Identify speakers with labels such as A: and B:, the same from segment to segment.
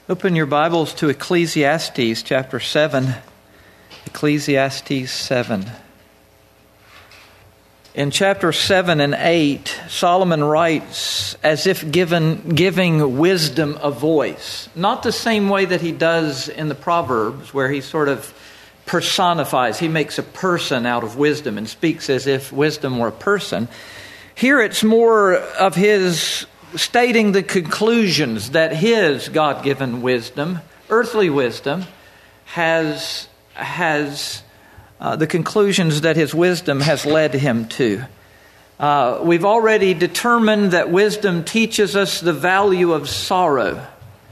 A: Open your Bibles to Ecclesiastes chapter 7. Ecclesiastes 7. In chapter 7 and 8, Solomon writes as if giving wisdom a voice. Not the same way that he does in the Proverbs, where he sort of personifies. He makes a person out of wisdom and speaks as if wisdom were a person. Here it's more of his stating the conclusions that his God-given wisdom, earthly wisdom, has the conclusions that his wisdom has led him to. We've already determined that wisdom teaches us the value of sorrow.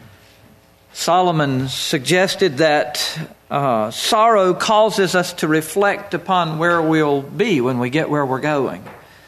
A: Solomon suggested that sorrow causes us to reflect upon where we'll be when we get where we're going.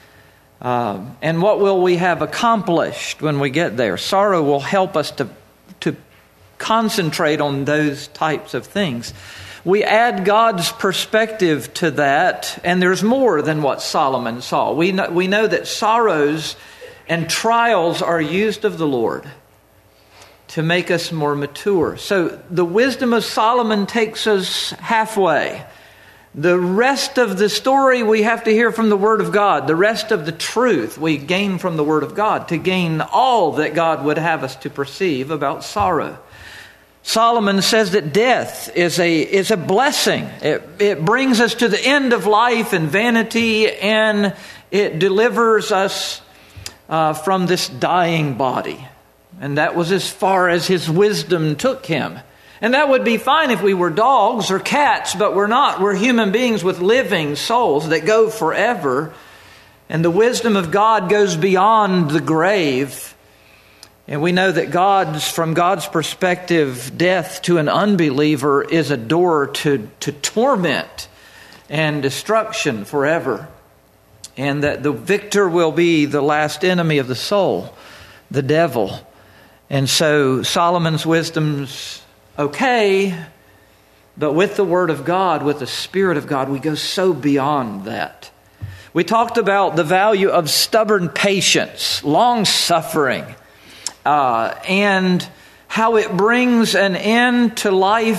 A: And what will we have accomplished when we get there? Sorrow will help us to concentrate on those types of things. We add God's perspective to that, and there's more than what Solomon saw. We know that sorrows and trials are used of the Lord to make us more mature. So the wisdom of Solomon takes us halfway. The rest of the story we have to hear from the Word of God. The rest of the truth we gain from the Word of God to gain all that God would have us to perceive about sorrow. Solomon says that death is a blessing. It brings us to the end of life and vanity, and it delivers us from this dying body. And that was as far as his wisdom took him. And that would be fine if we were dogs or cats, but we're not. We're human beings with living souls that go forever. And the wisdom of God goes beyond the grave. And we know that from God's perspective, death to an unbeliever is a door to torment and destruction forever. And that the victor will be the last enemy of the soul, the devil. And so Solomon's wisdom's okay, but with the Word of God, with the Spirit of God, we go so beyond that. We talked about the value of stubborn patience, long-suffering, and how it brings an end to life.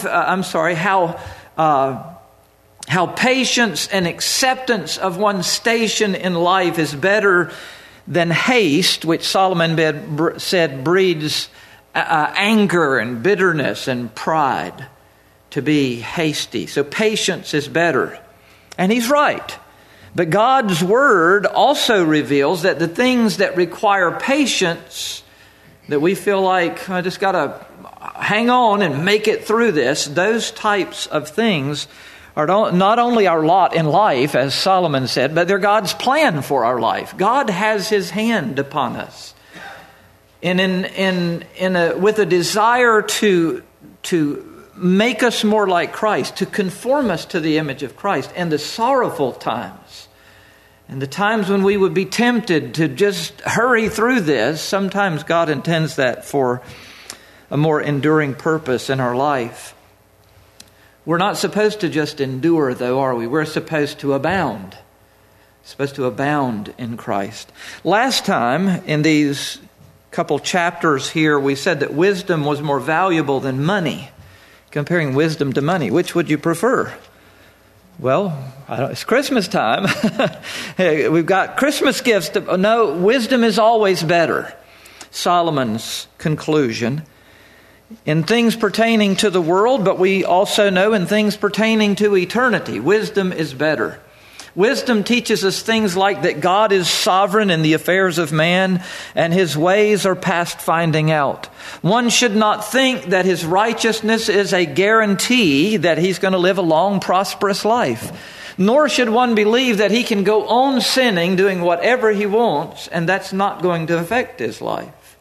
A: How patience and acceptance of one's station in life is better than haste, which Solomon said breeds anger and bitterness and pride, to be hasty. So patience is better. And he's right. But God's Word also reveals that the things that require patience, that we feel like, I just got to hang on and make it through this, those types of things are not only our lot in life, as Solomon said, but they're God's plan for our life. God has His hand upon us. And with a desire to make us more like Christ, to conform us to the image of Christ, and the sorrowful times, and the times when we would be tempted to just hurry through this, sometimes God intends that for a more enduring purpose in our life. We're not supposed to just endure, though, are we? We're supposed to abound. Supposed to abound in Christ. Last time, in these couple chapters here, we said that wisdom was more valuable than money. Comparing wisdom to money, which would you prefer? Well, it's Christmas time. We've got Christmas gifts. No, wisdom is always better. Solomon's conclusion. In things pertaining to the world, but we also know in things pertaining to eternity, wisdom is better. Wisdom teaches us things like that God is sovereign in the affairs of man and His ways are past finding out. One should not think that his righteousness is a guarantee that he's going to live a long, prosperous life. Nor should one believe that he can go on sinning, doing whatever he wants, and that's not going to affect his life.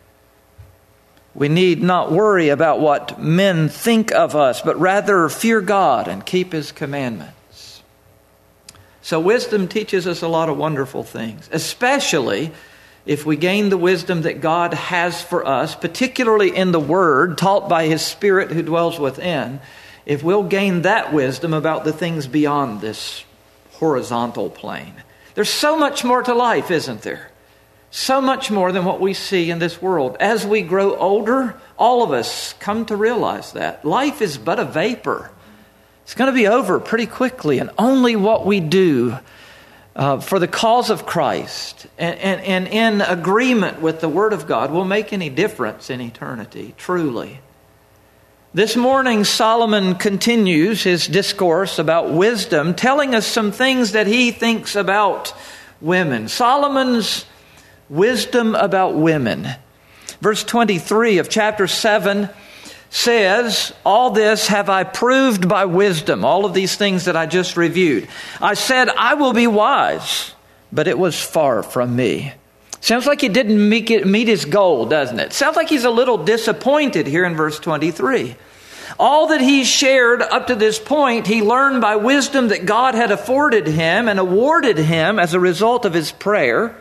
A: We need not worry about what men think of us, but rather fear God and keep His commandments. So wisdom teaches us a lot of wonderful things, especially if we gain the wisdom that God has for us, particularly in the Word, taught by His Spirit who dwells within. If we'll gain that wisdom about the things beyond this horizontal plane. There's so much more to life, isn't there? So much more than what we see in this world. As we grow older, all of us come to realize that. Life is but a vapor. It's going to be over pretty quickly, and only what we do for the cause of Christ and in agreement with the Word of God will make any difference in eternity, truly. This morning, Solomon continues his discourse about wisdom, telling us some things that he thinks about women. Solomon's wisdom about women. Verse 23 of chapter 7 says, all this have I proved by wisdom. All of these things that I just reviewed. I said, I will be wise, but it was far from me. Sounds like he didn't meet his goal, doesn't it? Sounds like he's a little disappointed here in verse 23. All that he shared up to this point, he learned by wisdom that God had afforded him and awarded him as a result of his prayer,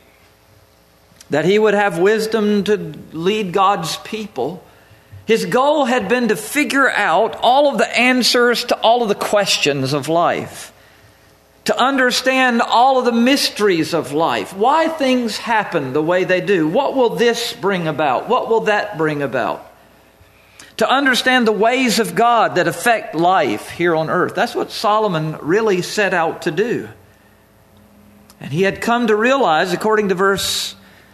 A: that he would have wisdom to lead God's people. His goal had been to figure out all of the answers to all of the questions of life, to understand all of the mysteries of life, why things happen the way they do. What will this bring about? What will that bring about? To understand the ways of God that affect life here on earth. That's what Solomon really set out to do. And he had come to realize, according to verse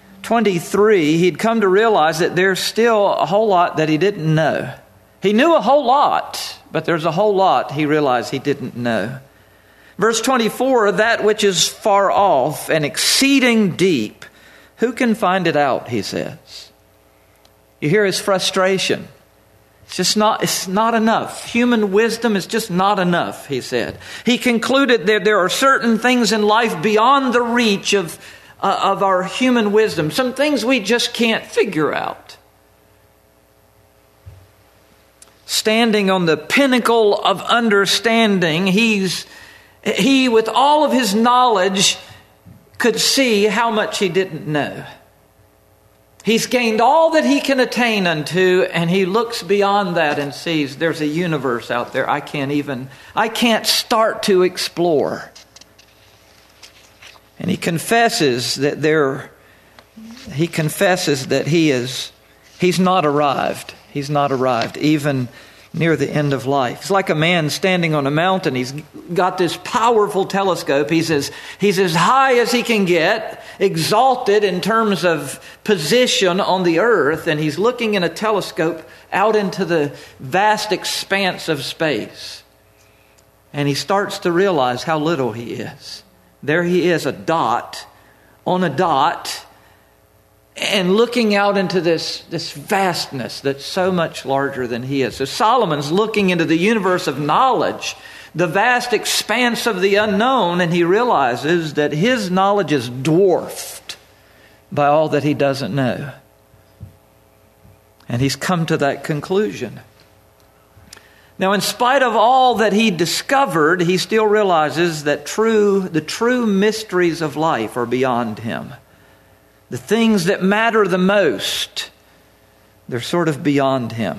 A: 23, he'd come to realize that there's still a whole lot that he didn't know. He knew a whole lot, but there's a whole lot he realized he didn't know. Verse 24, that which is far off and exceeding deep, who can find it out, he says. You hear his frustration. It's not enough. Human wisdom is just not enough, he said. He concluded that there are certain things in life beyond the reach of our human wisdom. Some things we just can't figure out. Standing on the pinnacle of understanding, he with all of his knowledge could see how much he didn't know. He's gained all that he can attain unto, and he looks beyond that and sees there's a universe out there I can't start to explore. And he confesses that he's not arrived. He's not arrived, even near the end of life. It's like a man standing on a mountain. He's got this powerful telescope. He's as high as he can get, exalted in terms of position on the earth, and he's looking in a telescope out into the vast expanse of space. And he starts to realize how little he is. There he is, a dot on a dot, and looking out into this vastness that's so much larger than he is. So Solomon's looking into the universe of knowledge, the vast expanse of the unknown, and he realizes that his knowledge is dwarfed by all that he doesn't know. And he's come to that conclusion. Now, in spite of all that he discovered, he still realizes that the true mysteries of life are beyond him. The things that matter the most, they're sort of beyond him.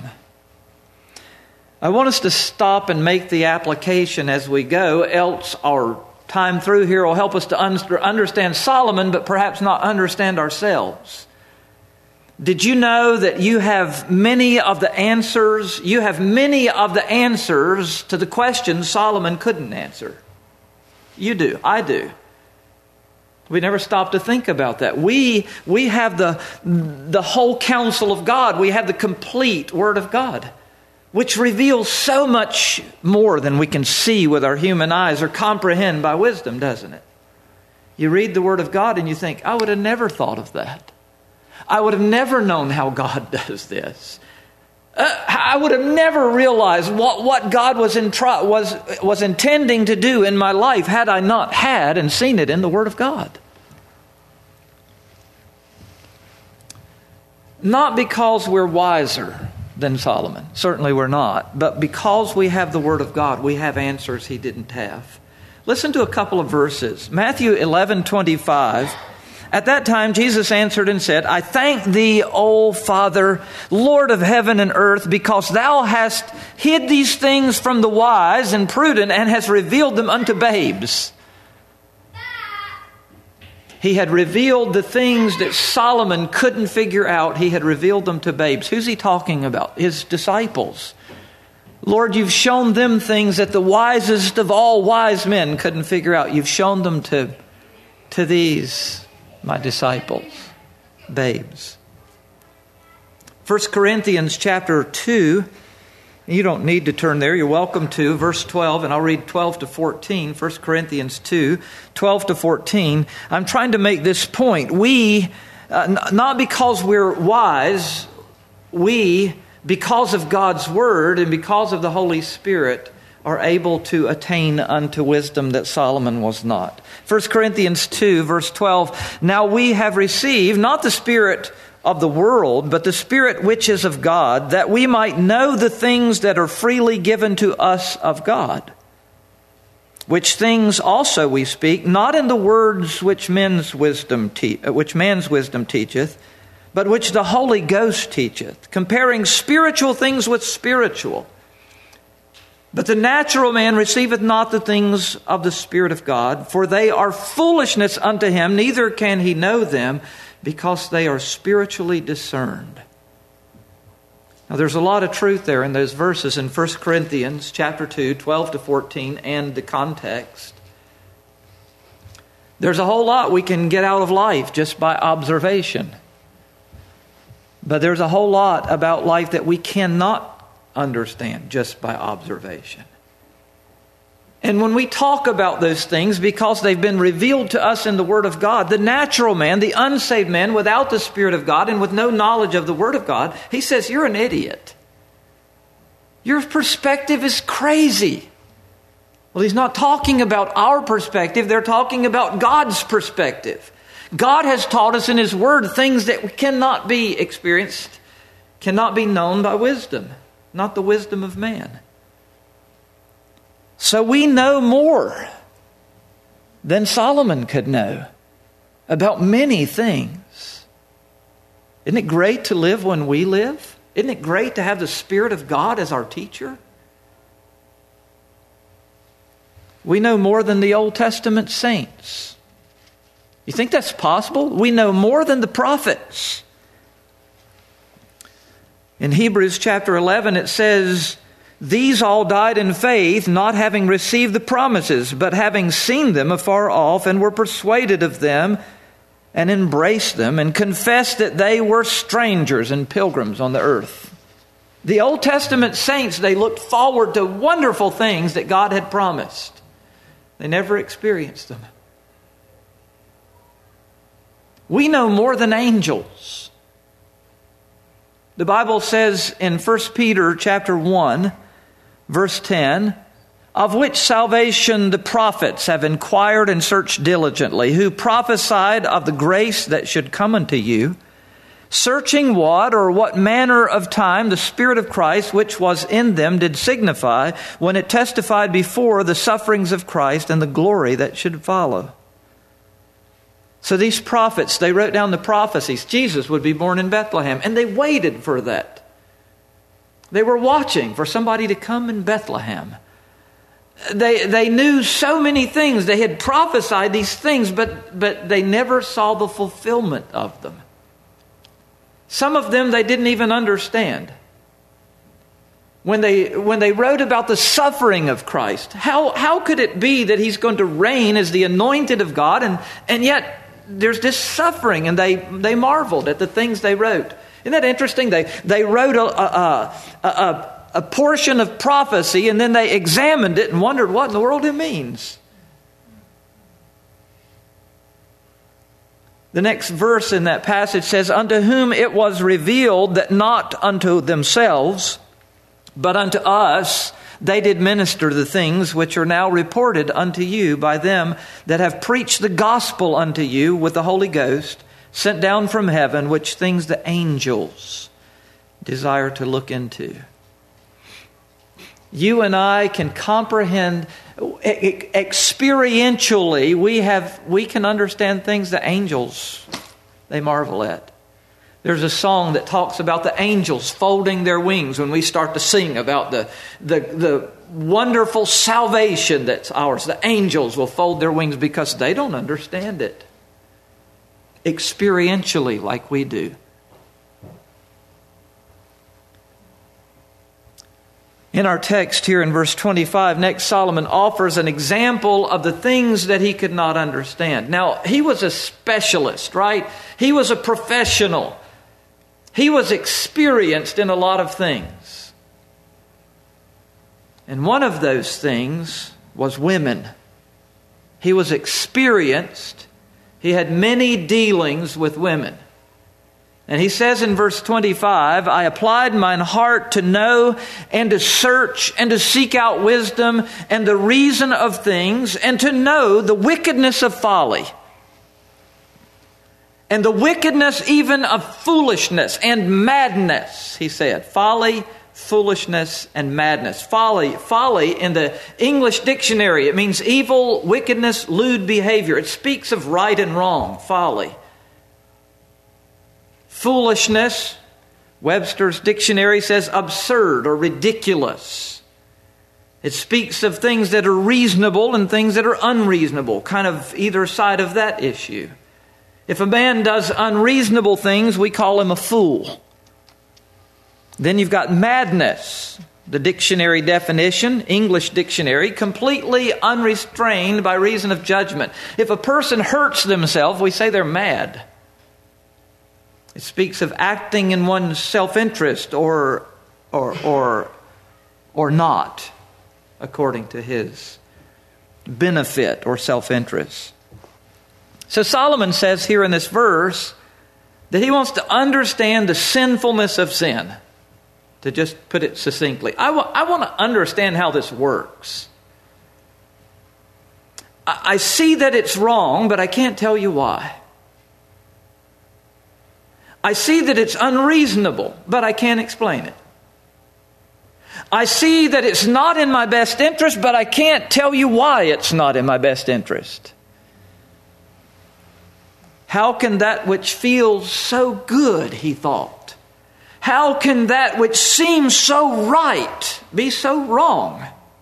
A: I want us to stop and make the application as we go, else our time through here will help us to understand Solomon, but perhaps not understand ourselves. Did you know that you have many of the answers? You have many of the answers to the questions Solomon couldn't answer. You do. I do. We never stop to think about that. We have the whole counsel of God. We have the complete Word of God, which reveals so much more than we can see with our human eyes or comprehend by wisdom, doesn't it? You read the Word of God and you think, I would have never thought of that. I would have never known how God does this. I would have never realized what God was intending to do in my life had I not had and seen it in the Word of God. Not because we're wiser than Solomon. Certainly we're not. But because we have the Word of God, we have answers he didn't have. Listen to a couple of verses. Matthew 11:25. At that time, Jesus answered and said, I thank thee, O Father, Lord of heaven and earth, because thou hast hid these things from the wise and prudent and hast revealed them unto babes. He had revealed the things that Solomon couldn't figure out. He had revealed them to babes. Who's he talking about? His disciples. Lord, you've shown them things that the wisest of all wise men couldn't figure out. You've shown them to these, my disciples, babes. 1 Corinthians chapter 2. You don't need to turn there. You're welcome to. Verse 12, and I'll read 12 to 14. 1 Corinthians 2, 12 to 14. I'm trying to make this point. We, not because we're wise, we, because of God's Word and because of the Holy Spirit, are able to attain unto wisdom that Solomon was not. 1 Corinthians 2, verse 12. Now we have received not the Spirit of the world, but the Spirit which is of God, that we might know the things that are freely given to us of God. Which things also we speak, not in the words which man's wisdom teacheth, but which the Holy Ghost teacheth, comparing spiritual things with spiritual. But the natural man receiveth not the things of the Spirit of God, for they are foolishness unto him, neither can he know them, because they are spiritually discerned. Now there's a lot of truth there in those verses in 1 Corinthians chapter 2, 12 to 14, and the context. There's a whole lot we can get out of life just by observation. But there's a whole lot about life that we cannot understand just by observation. And when we talk about those things, because they've been revealed to us in the Word of God, the natural man, the unsaved man, without the Spirit of God and with no knowledge of the Word of God, he says, you're an idiot. Your perspective is crazy. Well, he's not talking about our perspective. They're talking about God's perspective. God has taught us in His Word things that cannot be experienced, cannot be known by wisdom, not the wisdom of man. So we know more than Solomon could know about many things. Isn't it great to live when we live? Isn't it great to have the Spirit of God as our teacher? We know more than the Old Testament saints. You think that's possible? We know more than the prophets. In Hebrews chapter 11 it says, these all died in faith, not having received the promises, but having seen them afar off, and were persuaded of them, and embraced them, and confessed that they were strangers and pilgrims on the earth. The Old Testament saints, they looked forward to wonderful things that God had promised. They never experienced them. We know more than angels. The Bible says in 1 Peter chapter 1, verse 10, of which salvation the prophets have inquired and searched diligently, who prophesied of the grace that should come unto you, searching what or what manner of time the Spirit of Christ which was in them did signify, when it testified before the sufferings of Christ and the glory that should follow. So these prophets, they wrote down the prophecies. Jesus would be born in Bethlehem, and they waited for that. They were watching for somebody to come in Bethlehem. They knew so many things. They had prophesied these things, but they never saw the fulfillment of them. Some of them they didn't even understand. When they wrote about the suffering of Christ, how could it be that He's going to reign as the anointed of God, and yet there's this suffering, and they marveled at the things they wrote. Isn't that interesting? They wrote a portion of prophecy, and then they examined it and wondered what in the world it means. The next verse in that passage says, unto whom it was revealed that not unto themselves, but unto us, they did minister the things which are now reported unto you by them that have preached the gospel unto you with the Holy Ghost, sent down from heaven, which things the angels desire to look into. You and I can comprehend experientially. We can understand things the angels, they marvel at. There's a song that talks about the angels folding their wings when we start to sing about the wonderful salvation that's ours. The angels will fold their wings because they don't understand it. experientially like we do. In our text here in verse 25, next Solomon offers an example of the things that he could not understand. Now, he was a specialist, right? He was a professional. He was experienced in a lot of things. And one of those things was women. He was experienced. He had many dealings with women. And he says in verse 25, I applied mine heart to know and to search and to seek out wisdom and the reason of things and to know the wickedness of folly and the wickedness even of foolishness and madness, he said. Folly, foolishness, and madness. Folly in the English dictionary, it means evil, wickedness, lewd behavior. It speaks of right and wrong, folly. Foolishness, Webster's dictionary says absurd or ridiculous. It speaks of things that are reasonable and things that are unreasonable, kind of either side of that issue. If a man does unreasonable things, we call him a fool. Then you've got madness, the dictionary definition, English dictionary, completely unrestrained by reason of judgment. If a person hurts themselves, we say they're mad. It speaks of acting in one's self-interest or not, according to his benefit or self-interest. So Solomon says here in this verse that he wants to understand the sinfulness of sin. To just put it succinctly, I want to understand how this works. I see that it's wrong, but I can't tell you why. I see that it's unreasonable, but I can't explain it. I see that it's not in my best interest, but I can't tell you why it's not in my best interest. How can that which feels so good, he thought, how can that which seems so right be so wrong?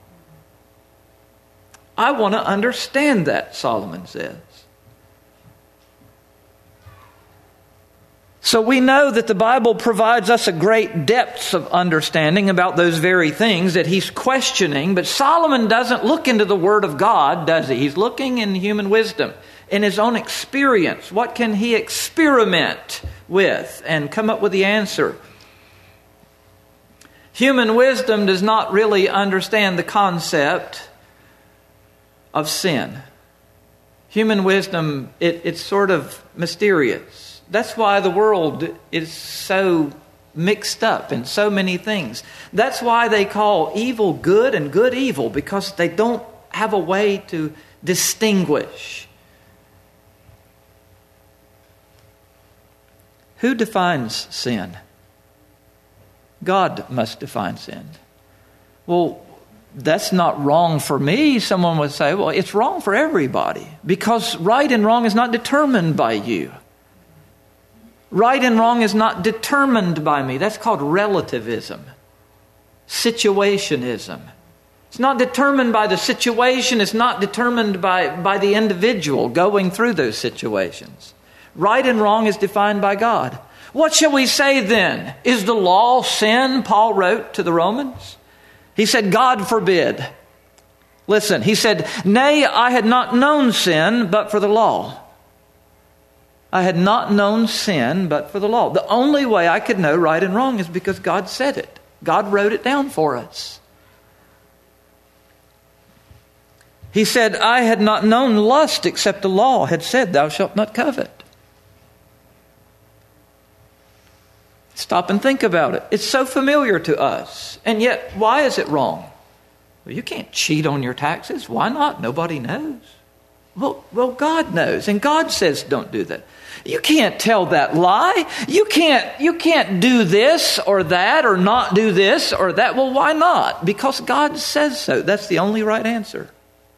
A: I want to understand that, Solomon says. So we know that the Bible provides us a great depth of understanding about those very things that he's questioning. But Solomon doesn't look into the Word of God, does he? He's looking in human wisdom, in his own experience. What can he experiment with and come up with the answer? Human wisdom does not really understand the concept of sin. Human wisdom, it's sort of mysterious. That's why the world is so mixed up in so many things. That's why they call evil good and good evil, because they don't have a way to distinguish. Who defines sin? God must define sin. Well, that's not wrong for me. Someone would say, well, it's wrong for everybody, because right and wrong is not determined by you. Right and wrong is not determined by me. That's called relativism, situationism. It's not determined by the situation. It's not determined by the individual going through those situations. Right and wrong is defined by God. What shall we say then? Is the law sin? Paul wrote to the Romans. He said, God forbid. Listen, he said, nay, I had not known sin but for the law. I had not known sin but for the law. The only way I could know right and wrong is because God said it. God wrote it down for us. He said, I had not known lust except the law had said, thou shalt not covet. Stop and think about it. It's so familiar to us. And yet, why is it wrong? Well, you can't cheat on your taxes. Why not? Nobody knows. Well, God knows. And God says don't do that. You can't tell that lie. You can't do this or that or not do this or that. Well, why not? Because God says so. That's the only right answer.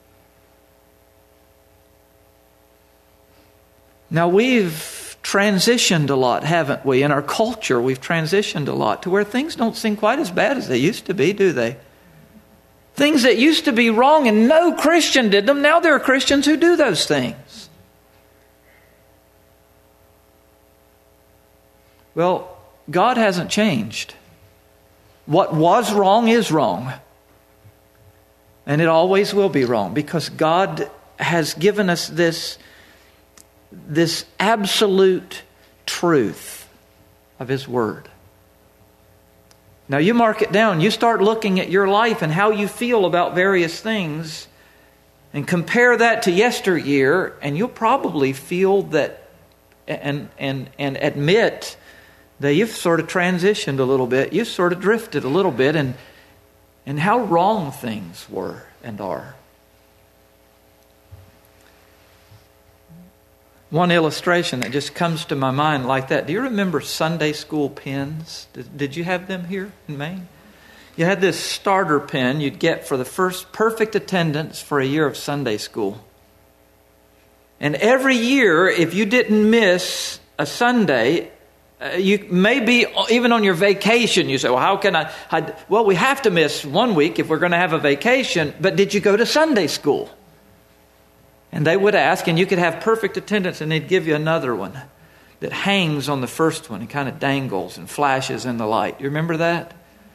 A: Now, we've transitioned a lot, haven't we? In our culture, we've transitioned a lot to where things don't seem quite as bad as they used to be, do they? Things that used to be wrong and no Christian did them, now there are Christians who do those things. Well, God hasn't changed. What was wrong is wrong. And it always will be wrong, because God has given us this absolute truth of His Word. Now you mark it down. You start looking at your life and how you feel about various things and compare that to yesteryear, and you'll probably feel that and admit that you've sort of transitioned a little bit. You've sort of drifted a little bit and how wrong things were and are. One illustration that just comes to my mind like that. Do you remember Sunday school pens? Did you have them here in Maine? You had this starter pen you'd get for the first perfect attendance for a year of Sunday school. And every year, if you didn't miss a Sunday, you maybe even on your vacation, you say, well, how can I? Well, we have to miss one week if we're going to have a vacation, but did you go to Sunday school? And they would ask, and you could have perfect attendance, and they'd give you another one that hangs on the first one and kind of dangles and flashes in the light. You remember that?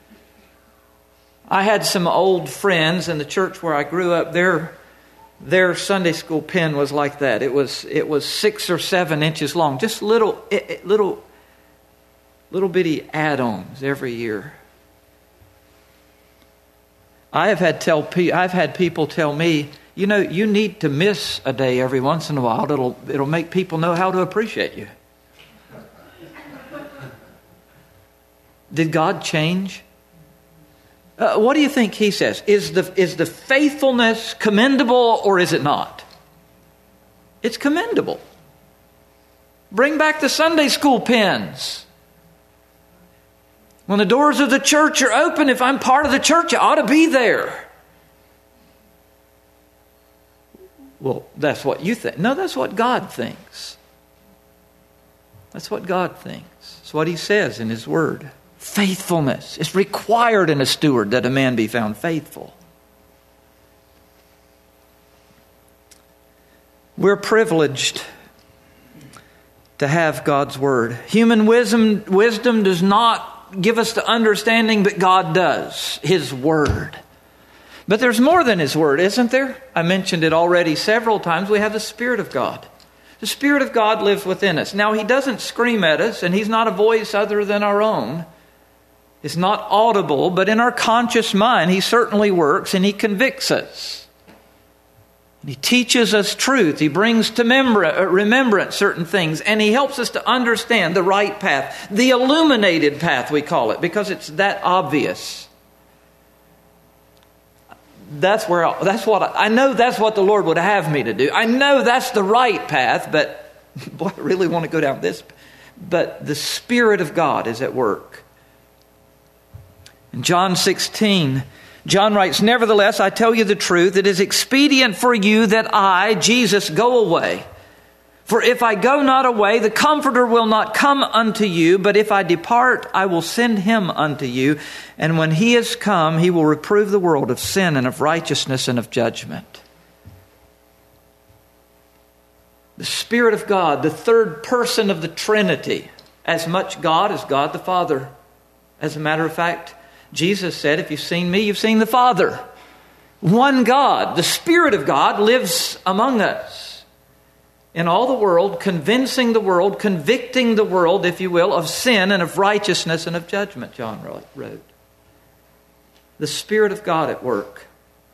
A: I had some old friends in the church where I grew up. Their Sunday school pen was like that. It was 6 or 7 inches long, just little bitty add-ons every year. I've had people tell me, you know, you need to miss a day every once in a while. It'll make people know how to appreciate you. Did God change? What do you think He says? Is the faithfulness commendable or is it not? It's commendable. Bring back the Sunday school pens. When the doors of the church are open, if I'm part of the church, I ought to be there. Well, that's what you think. No, that's what God thinks. That's what God thinks. It's what He says in His Word. Faithfulness is required in a steward, that a man be found faithful. We're privileged to have God's Word. Human wisdom does not give us the understanding, but God does. His Word. But there's more than His Word, isn't there? I mentioned it already several times. We have the Spirit of God. The Spirit of God lives within us. Now, He doesn't scream at us, and He's not a voice other than our own. It's not audible, but in our conscious mind, He certainly works, and He convicts us. He teaches us truth. He brings to remembrance certain things, and He helps us to understand the right path, the illuminated path, we call it, because it's that obvious. That's what I know that's what the Lord would have me to do. I know that's the right path, but boy, I really want to go down this. But the Spirit of God is at work. In John 16, John writes, "Nevertheless, I tell you the truth, it is expedient for you that I, Jesus, go away. For if I go not away, the Comforter will not come unto you, but if I depart, I will send Him unto you. And when He is come, He will reprove the world of sin and of righteousness and of judgment." The Spirit of God, the third person of the Trinity, as much God as God the Father. As a matter of fact, Jesus said, if you've seen me, you've seen the Father. One God, the Spirit of God, lives among us. In all the world, convincing the world, convicting the world, if you will, of sin and of righteousness and of judgment, John wrote. The Spirit of God at work.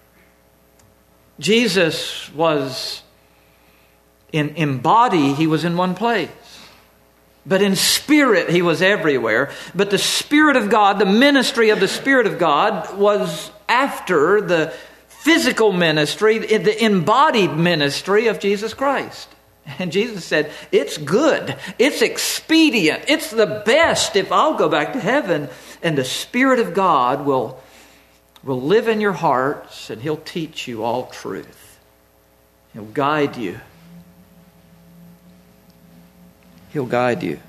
A: Jesus was in body, He was in one place. But in spirit, He was everywhere. But the Spirit of God, the ministry of the Spirit of God, was after the physical ministry, the embodied ministry of Jesus Christ. And Jesus said, it's good, it's expedient, it's the best if I'll go back to heaven, and the Spirit of God will live in your hearts, and He'll teach you all truth. He'll guide you. He'll guide you.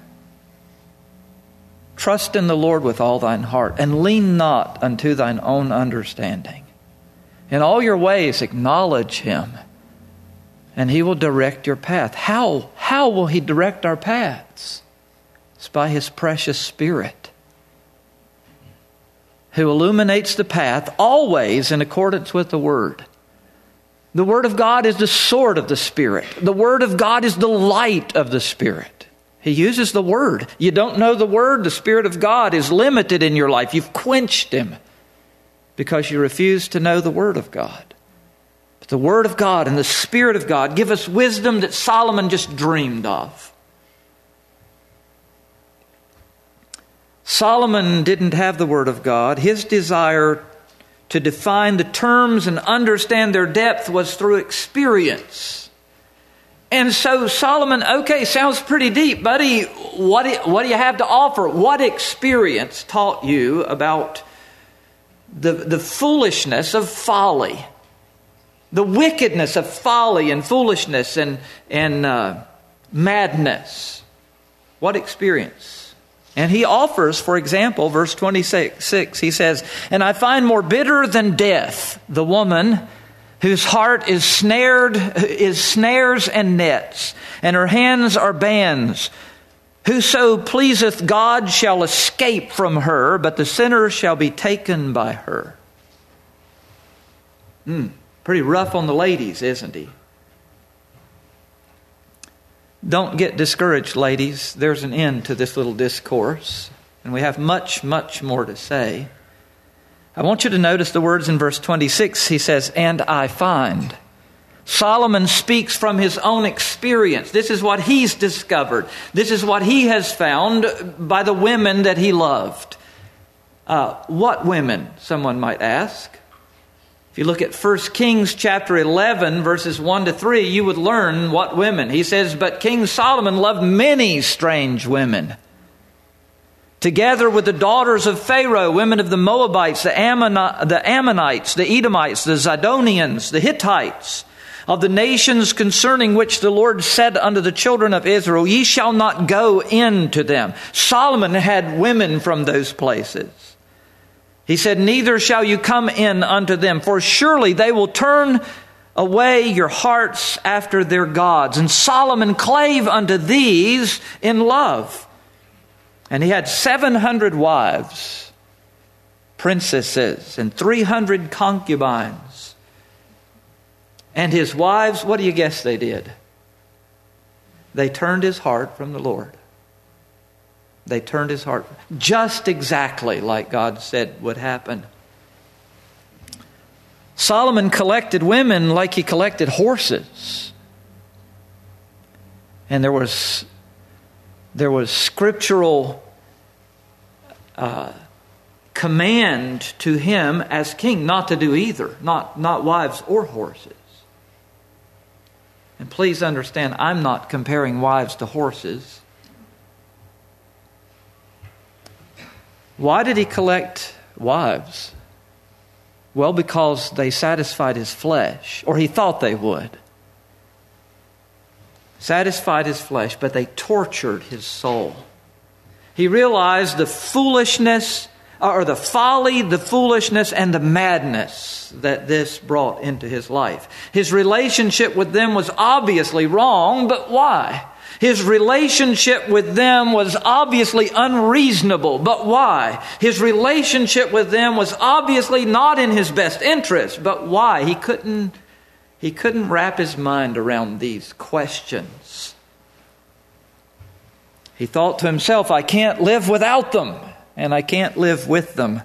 A: Trust in the Lord with all thine heart, and lean not unto thine own understanding. In all your ways acknowledge Him, and He will direct your path. How will He direct our paths? It's by His precious Spirit, who illuminates the path always in accordance with the Word. The Word of God is the sword of the Spirit. The Word of God is the light of the Spirit. He uses the Word. You don't know the Word, the Spirit of God is limited in your life. You've quenched Him because you refuse to know the Word of God. But the Word of God and the Spirit of God give us wisdom that Solomon just dreamed of. Solomon didn't have the Word of God. His desire to define the terms and understand their depth was through experience. And so Solomon, okay, sounds pretty deep, buddy. What do you have to offer? What experience taught you about the foolishness of folly? The wickedness of folly and foolishness and madness. What experience? And he offers, for example, verse 26, he says, "And I find more bitter than death the woman whose heart is snares and nets, and her hands are bands. Whoso pleaseth God shall escape from her, but the sinner shall be taken by her." Pretty rough on the ladies, isn't he? Don't get discouraged, ladies. There's an end to this little discourse, and we have much, much more to say. I want you to notice the words in verse 26. He says, "And I find." Solomon speaks from his own experience. This is what he's discovered. This is what he has found by the women that he loved. What women, someone might ask? If you look at 1 Kings chapter 11, verses 1 to 3, you would learn what women. He says, "But King Solomon loved many strange women, together with the daughters of Pharaoh, women of the Moabites, the Ammonites, the Edomites, the Zidonians, the Hittites, of the nations concerning which the Lord said unto the children of Israel, Ye shall not go in to them." Solomon had women from those places. He said, "Neither shall you come in unto them, for surely they will turn away your hearts after their gods." And Solomon clave unto these in love. And he had 700 wives, princesses, and 300 concubines. And his wives, what do you guess they did? They turned his heart from the Lord. They turned his heart just exactly like God said would happen. Solomon collected women like he collected horses. And there was scriptural command to him as king not to do either, not wives or horses. And please understand, I'm not comparing wives to horses. Why did he collect wives? Well, because they satisfied his flesh, or he thought they would. Satisfied his flesh, but they tortured his soul. He realized the foolishness, or the folly, the foolishness, and the madness that this brought into his life. His relationship with them was obviously wrong, but why? His relationship with them was obviously unreasonable, but why? His relationship with them was obviously not in his best interest, but why? He couldn't wrap his mind around these questions. He thought to himself, I can't live without them, and I can't live with them.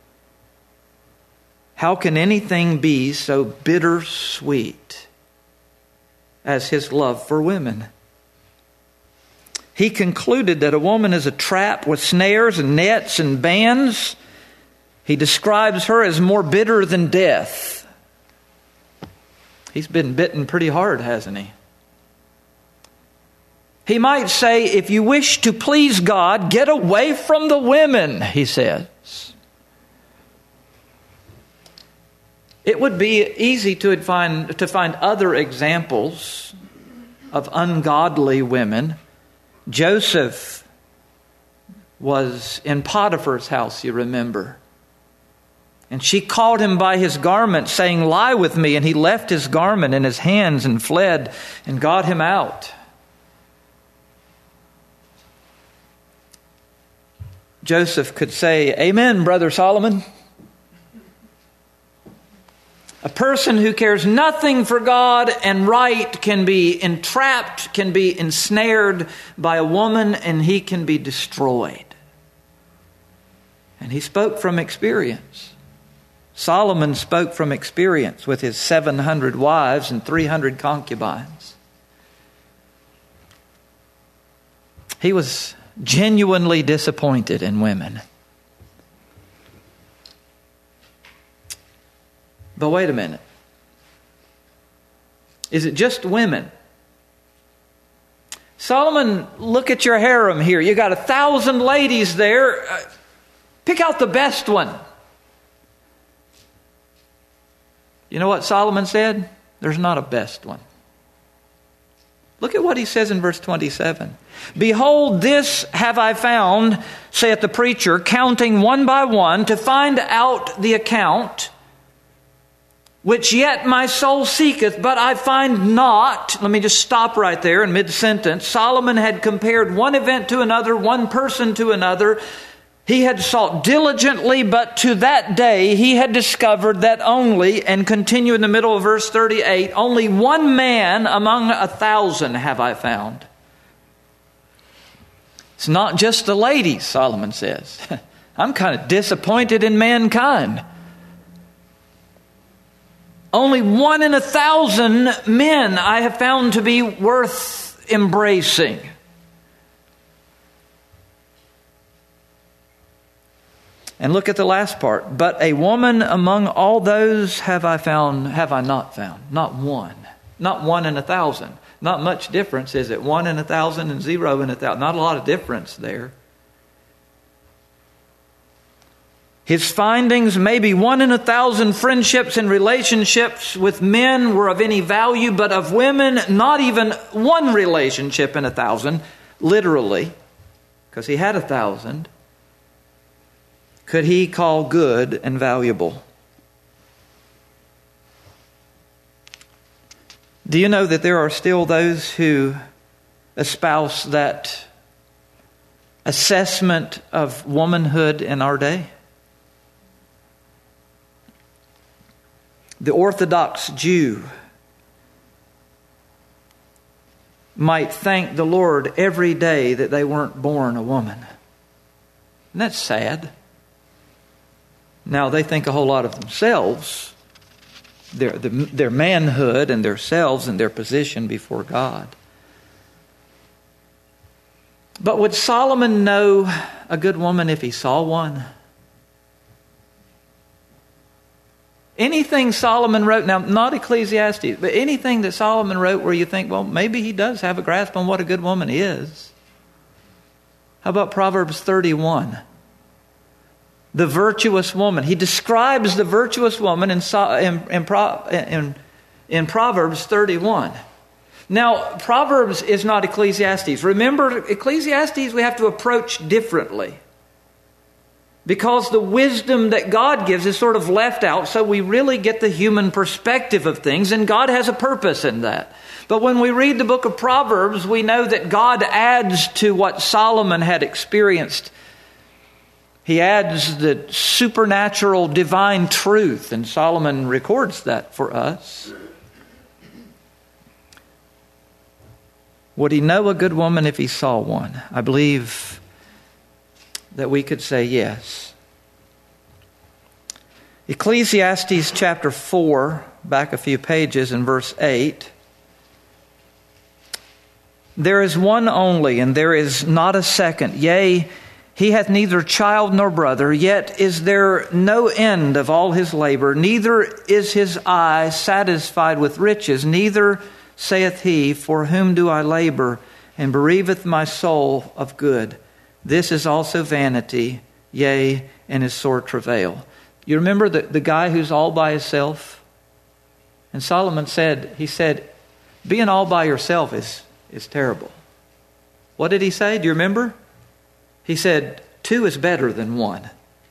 A: How can anything be so bittersweet as his love for women? He concluded that a woman is a trap with snares and nets and bands. He describes her as more bitter than death. He's been bitten pretty hard, hasn't he? He might say, if you wish to please God, get away from the women, he says. It would be easy to find other examples of ungodly women. Joseph was in Potiphar's house, you remember. And she caught him by his garment, saying, lie with me. And he left his garment in his hands and fled and got him out. Joseph could say, "Amen, Brother Solomon." A person who cares nothing for God and right can be entrapped, can be ensnared by a woman, and he can be destroyed. And he spoke from experience. Solomon spoke from experience with his 700 wives and 300 concubines. He was genuinely disappointed in women. But wait a minute. Is it just women? Solomon, look at your harem here. You got 1,000 ladies there. Pick out the best one. You know what Solomon said? There's not a best one. Look at what he says in verse 27. "Behold, this have I found, saith the preacher, counting one by one, to find out the account, which yet my soul seeketh, but I find not." Let me just stop right there in mid-sentence. Solomon had compared one event to another, one person to another. He had sought diligently, but to that day he had discovered that only, and continue in the middle of verse 38, "only one man among 1,000 have I found." It's not just the ladies, Solomon says. I'm kind of disappointed in mankind. Only 1 in 1,000 men I have found to be worth embracing. And look at the last part. "But a woman among all those have I not found." Not one. Not 1 in 1,000. Not much difference, is it? 1 in 1,000 and 0 in 1,000. Not a lot of difference there. His findings, maybe 1 in 1,000 friendships and relationships with men were of any value, but of women, not even one relationship in 1,000, literally, because he had 1,000, could he call good and valuable. Do you know that there are still those who espouse that assessment of womanhood in our day? The Orthodox Jew might thank the Lord every day that they weren't born a woman. And that's sad. Now, they think a whole lot of themselves, their manhood and their selves and their position before God. But would Solomon know a good woman if he saw one? Anything Solomon wrote, now not Ecclesiastes, but anything that Solomon wrote where you think, well, maybe he does have a grasp on what a good woman is. How about Proverbs 31? The virtuous woman. He describes the virtuous woman in Proverbs 31. Now, Proverbs is not Ecclesiastes. Remember, Ecclesiastes we have to approach differently. Because the wisdom that God gives is sort of left out, so we really get the human perspective of things, and God has a purpose in that. But when we read the book of Proverbs, we know that God adds to what Solomon had experienced. He adds the supernatural divine truth, and Solomon records that for us. Would he know a good woman if he saw one? I believe that we could say yes. Ecclesiastes chapter 4, back a few pages in verse 8. "There is one only, and there is not a second. Yea, he hath neither child nor brother, yet is there no end of all his labor. Neither is his eye satisfied with riches. Neither saith he, For whom do I labor, and bereaveth my soul of good? This is also vanity, yea, and is sore travail." You remember the guy who's all by himself? And Solomon said, being all by yourself is terrible. What did he say? Do you remember? He said, 2 is better than 1.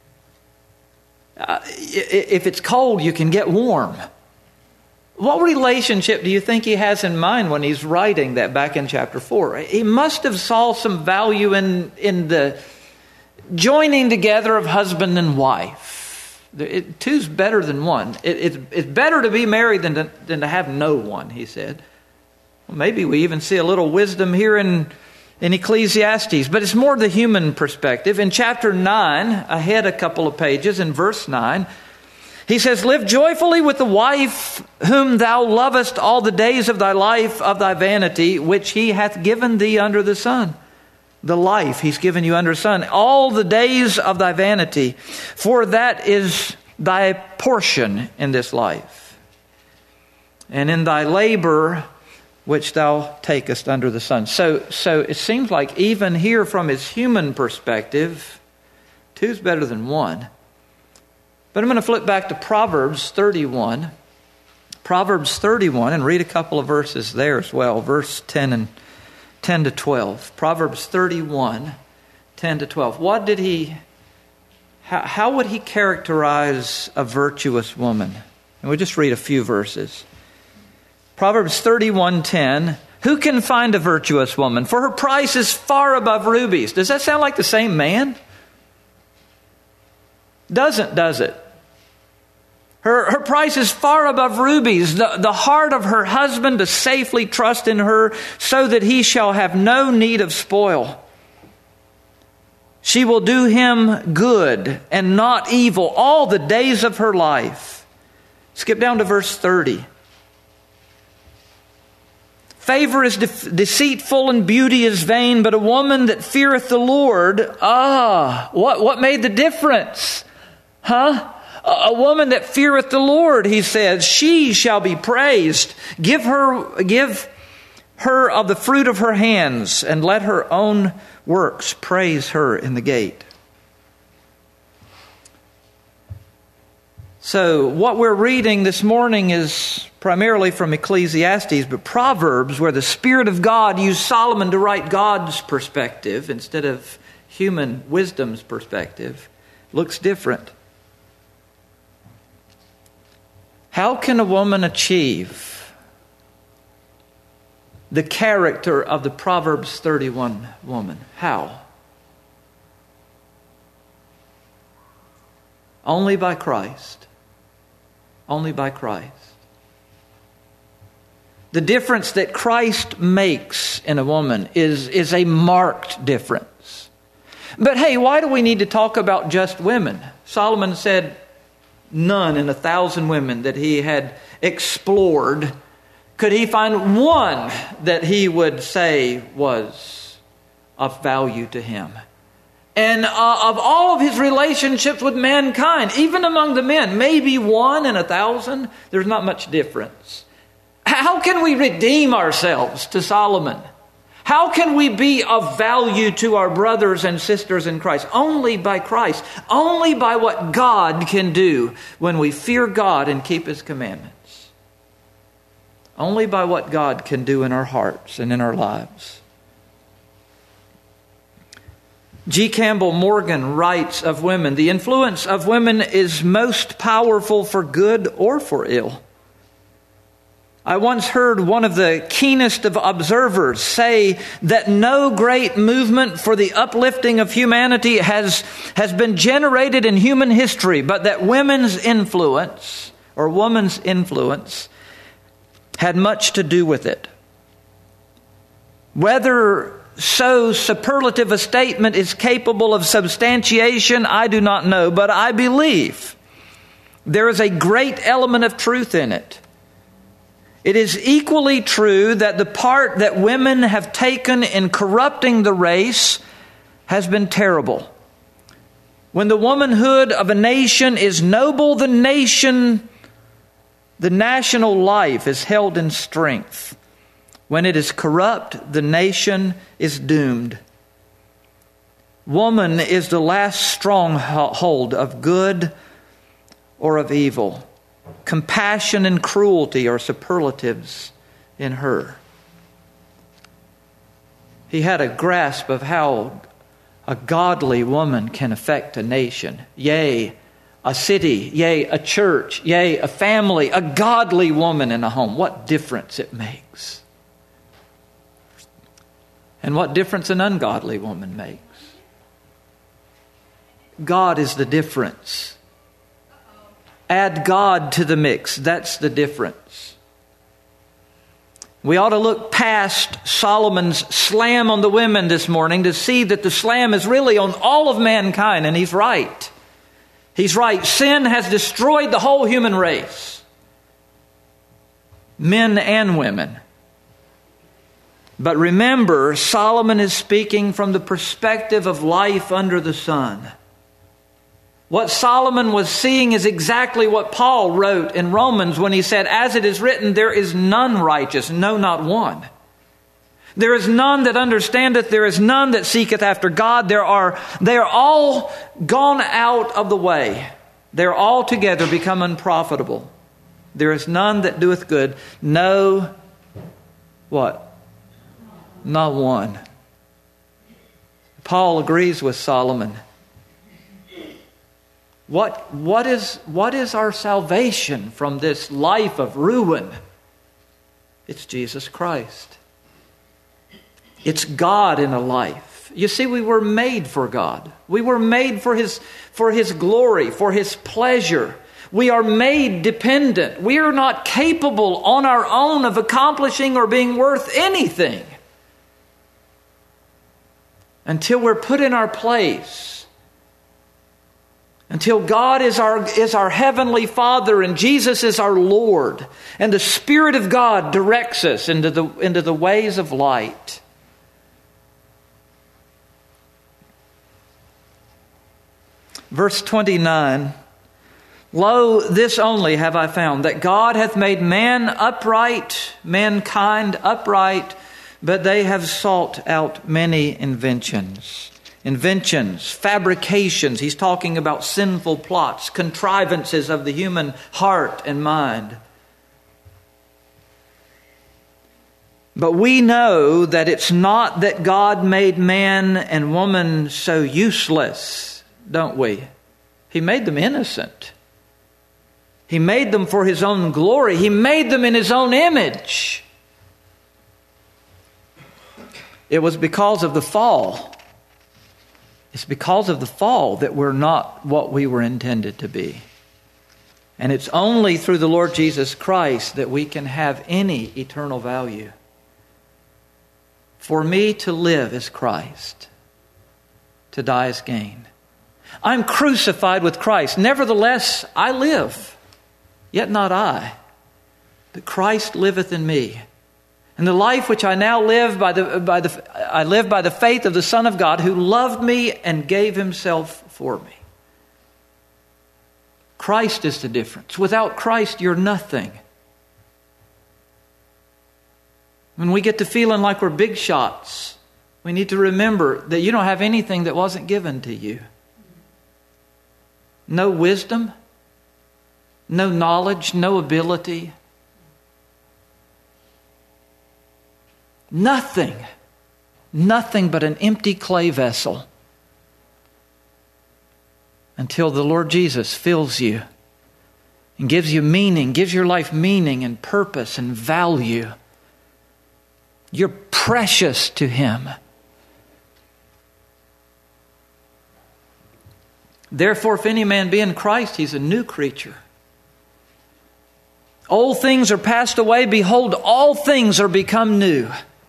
A: If it's cold, you can get warm. What relationship do you think he has in mind when he's writing that back in chapter 4? He must have saw some value in the joining together of husband and wife. Two's better than one. It's better to be married than to have no one, he said. Well, maybe we even see a little wisdom here in Ecclesiastes, but it's more the human perspective. In chapter 9, ahead a couple of pages, in verse 9, he says, "Live joyfully with the wife whom thou lovest all the days of thy life of thy vanity, which he hath given thee under the sun." The life he's given you under the sun. "All the days of thy vanity, for that is thy portion in this life. And in thy labor, which thou takest under the sun." So it seems like even here from his human perspective, two's better than one. But I'm going to flip back to Proverbs 31. Proverbs 31, and read a couple of verses there as well. Verse 10 to 12. Proverbs 31, 10 to 12. How would he characterize a virtuous woman? And we'll just read a few verses. Proverbs 31:10. "Who can find a virtuous woman? For her price is far above rubies." Does that sound like the same man? Doesn't, does it? Her price is far above rubies. The heart of her husband to safely trust in her, so that he shall have no need of spoil. She will do him good and not evil all the days of her life. Skip down to verse 30. "Favor is deceitful and beauty is vain, but a woman that feareth the Lord..." What made the difference? A woman that feareth the Lord, he says, "she shall be praised. Give her of the fruit of her hands, and let her own works praise her in the gate." So what we're reading this morning is primarily from Ecclesiastes, but Proverbs, where the Spirit of God used Solomon to write God's perspective instead of human wisdom's perspective, looks different. How can a woman achieve the character of the Proverbs 31 woman? How? Only by Christ. Only by Christ. The difference that Christ makes in a woman is a marked difference. But hey, why do we need to talk about just women? Solomon said none in 1,000 women that he had explored could he find one that he would say was of value to him. And of all of his relationships with mankind, even among the men, maybe 1 in 1,000, there's not much difference. How can we redeem ourselves to Solomon? How can we be of value to our brothers and sisters in Christ? Only by Christ. Only by what God can do when we fear God and keep His commandments. Only by what God can do in our hearts and in our lives. G. Campbell Morgan writes of women, "The influence of women is most powerful for good or for ill. I once heard one of the keenest of observers say that no great movement for the uplifting of humanity has been generated in human history, but that women's influence had much to do with it. Whether so superlative a statement is capable of substantiation, I do not know, but I believe there is a great element of truth in it. It is equally true that the part that women have taken in corrupting the race has been terrible. When the womanhood of a nation is noble, the national life is held in strength. When it is corrupt, the nation is doomed. Woman is the last stronghold of good or of evil. Compassion and cruelty are superlatives in her." He had a grasp of how a godly woman can affect a nation. Yea, a city. Yea, a church. Yea, a family. A godly woman in a home. What difference it makes. And what difference an ungodly woman makes. God is the difference. Add God to the mix. That's the difference. We ought to look past Solomon's slam on the women this morning to see that the slam is really on all of mankind, and he's right. He's right. Sin has destroyed the whole human race. Men and women. But remember, Solomon is speaking from the perspective of life under the sun. What Solomon was seeing is exactly what Paul wrote in Romans when he said, as it is written, there is none righteous, no, not one. There is none that understandeth, there is none that seeketh after God. They are all gone out of the way. They are altogether become unprofitable. There is none that doeth good. No, what? Not one. Paul agrees with Solomon. What is our salvation from this life of ruin? It's Jesus Christ. It's God in a life. You see, we were made for God. We were made for His glory, for His pleasure. We are made dependent. We are not capable on our own of accomplishing or being worth anything until we're put in our place. Until God is our Heavenly Father and Jesus is our Lord. And the Spirit of God directs us into the ways of light. Verse 29. Lo, this only have I found, that God hath made man upright, mankind upright, but they have sought out many inventions. Inventions, fabrications. He's talking about sinful plots, contrivances of the human heart and mind. But we know that it's not that God made man and woman so useless, don't we? He made them innocent. He made them for His own glory. He made them in His own image. It was because of the fall. It's because of the fall that we're not what we were intended to be. And it's only through the Lord Jesus Christ that we can have any eternal value. For me to live is Christ. To die is gain. I'm crucified with Christ. Nevertheless, I live. Yet not I, but Christ liveth in me. And the life which I now live I live by the faith of the Son of God, who loved me and gave Himself for me. Christ is the difference. Without Christ, you're nothing. When we get to feeling like we're big shots, we need to remember that you don't have anything that wasn't given to you. No wisdom, no knowledge, no ability. Nothing but an empty clay vessel until the Lord Jesus fills you and gives you meaning, gives your life meaning and purpose and value. You're precious to Him. Therefore, if any man be in Christ, he's a new creature. Old things are passed away. Behold, all things are become new.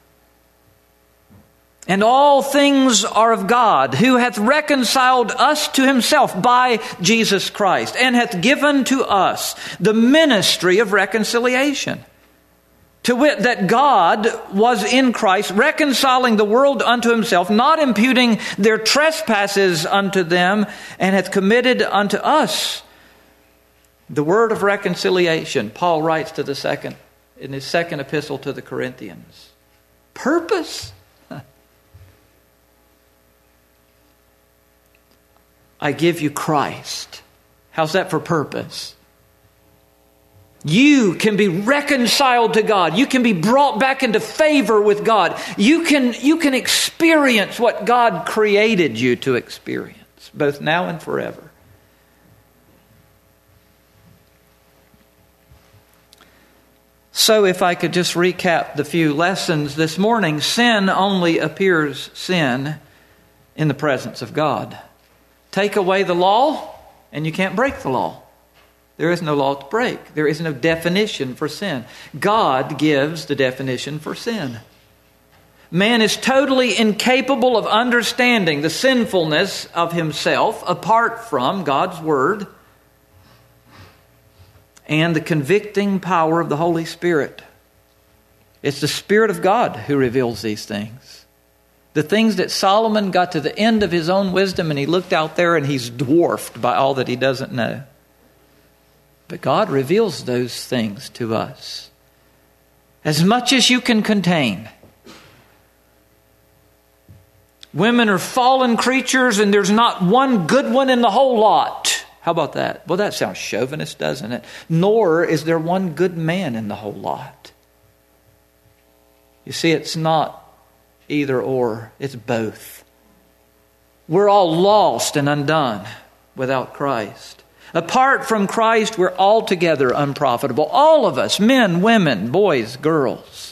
A: And all things are of God, who hath reconciled us to Himself by Jesus Christ, and hath given to us the ministry of reconciliation. To wit, that God was in Christ, reconciling the world unto Himself, not imputing their trespasses unto them, and hath committed unto us the word of reconciliation. Paul writes in his second epistle to the Corinthians. Purpose? I give you Christ. How's that for purpose? You can be reconciled to God. You can be brought back into favor with God. You can experience what God created you to experience, both now and forever. So if I could just recap the few lessons this morning, sin only appears sin in the presence of God. Take away the law, and you can't break the law. There is no law to break. There is no definition for sin. God gives the definition for sin. Man is totally incapable of understanding the sinfulness of himself apart from God's Word and the convicting power of the Holy Spirit. It's the Spirit of God who reveals these things. The things that Solomon got to the end of his own wisdom and he looked out there and he's dwarfed by all that he doesn't know. But God reveals those things to us. As much as you can contain. Women are fallen creatures and there's not one good one in the whole lot. How about that? Well, that sounds chauvinist, doesn't it? Nor is there one good man in the whole lot. You see, it's not either or. It's both. We're all lost and undone without Christ. Apart from Christ, we're altogether unprofitable. All of us, men, women, boys, girls.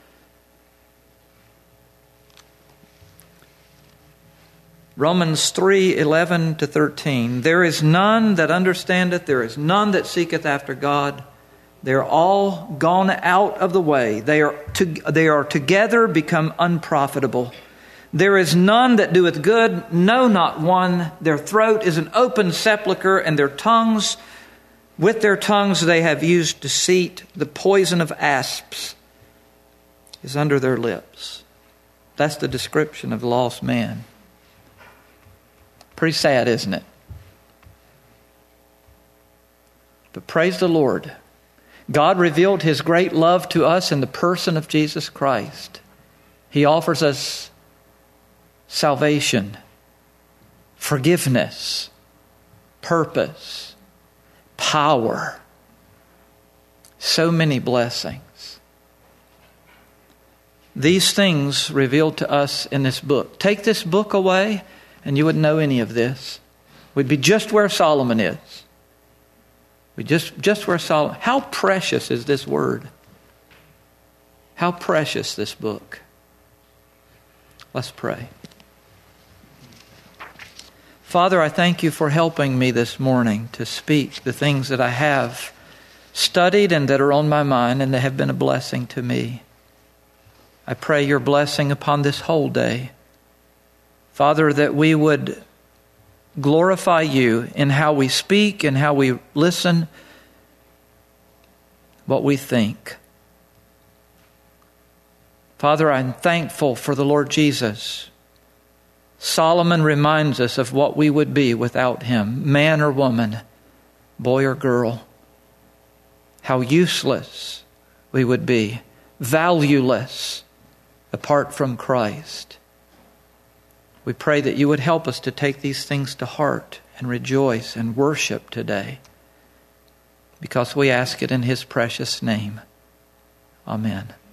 A: Romans 3:11-13. There is none that understandeth, there is none that seeketh after God. They are all gone out of the way. They are together become unprofitable. There is none that doeth good, no, not one. Their throat is an open sepulchre, and with their tongues they have used deceit. The poison of asps is under their lips. That's the description of the lost man. Pretty sad, isn't it? But praise the Lord. God revealed His great love to us in the person of Jesus Christ. He offers us salvation, forgiveness, purpose, power. So many blessings. These things revealed to us in this book. Take this book away and you wouldn't know any of this. We'd be just where Solomon is. We just where Solomon. How precious is this word? How precious this book. Let's pray. Father, I thank you for helping me this morning to speak the things that I have studied and that are on my mind and that have been a blessing to me. I pray your blessing upon this whole day. Father, that we would glorify you in how we speak and how we listen, what we think. Father, I'm thankful for the Lord Jesus. Solomon reminds us of what we would be without him, man or woman, boy or girl. How useless we would be, valueless apart from Christ. We pray that you would help us to take these things to heart and rejoice and worship today, because we ask it in His precious name. Amen.